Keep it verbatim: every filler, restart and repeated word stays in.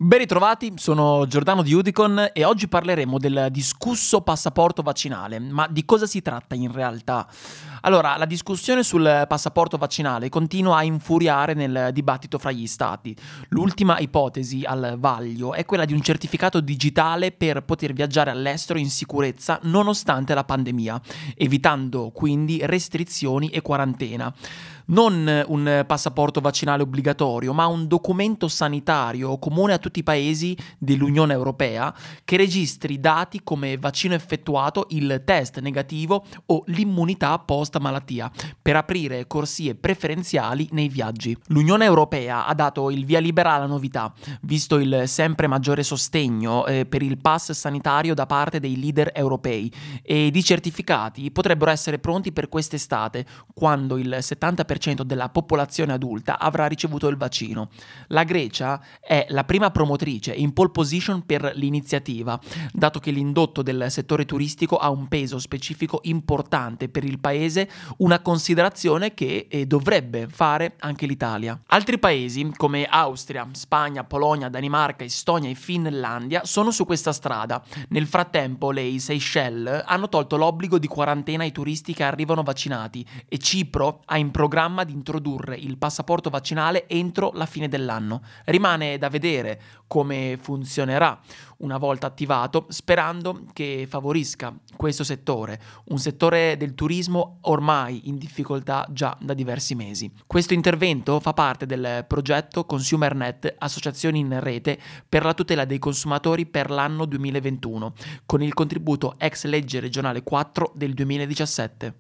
Ben ritrovati, sono Giordano di Udicon e oggi parleremo del discusso passaporto vaccinale. Ma di cosa si tratta in realtà? Allora, la discussione sul passaporto vaccinale continua a infuriare nel dibattito fra gli stati. L'ultima ipotesi al vaglio è quella di un certificato digitale per poter viaggiare all'estero in sicurezza nonostante la pandemia, evitando quindi restrizioni e quarantena. Non un passaporto vaccinale obbligatorio, ma un documento sanitario comune a tutti i paesi dell'Unione Europea che registri dati come vaccino effettuato, il test negativo o l'immunità post malattia per aprire corsie preferenziali nei viaggi. L'Unione Europea ha dato il via libera alla novità, visto il sempre maggiore sostegno eh, per il pass sanitario da parte dei leader europei, ed i certificati potrebbero essere pronti per quest'estate, quando il settanta per cento della popolazione adulta avrà ricevuto il vaccino. La Grecia è la prima promotrice in pole position per l'iniziativa, dato che l'indotto del settore turistico ha un peso specifico importante per il paese, una considerazione che eh, dovrebbe fare anche l'Italia. Altri paesi come Austria, Spagna, Polonia, Danimarca, Estonia e Finlandia sono su questa strada. Nel frattempo le Seychelles hanno tolto l'obbligo di quarantena ai turisti che arrivano vaccinati e Cipro ha in programma di introdurre il passaporto vaccinale entro la fine dell'anno. Rimane da vedere come funzionerà una volta attivato, sperando che favorisca questo settore, un settore del turismo ormai in difficoltà già da diversi mesi. Questo intervento fa parte del progetto ConsumerNet, associazioni in rete per la tutela dei consumatori per l'anno duemilaventuno, con il contributo ex legge regionale quattro del duemiladiciassette.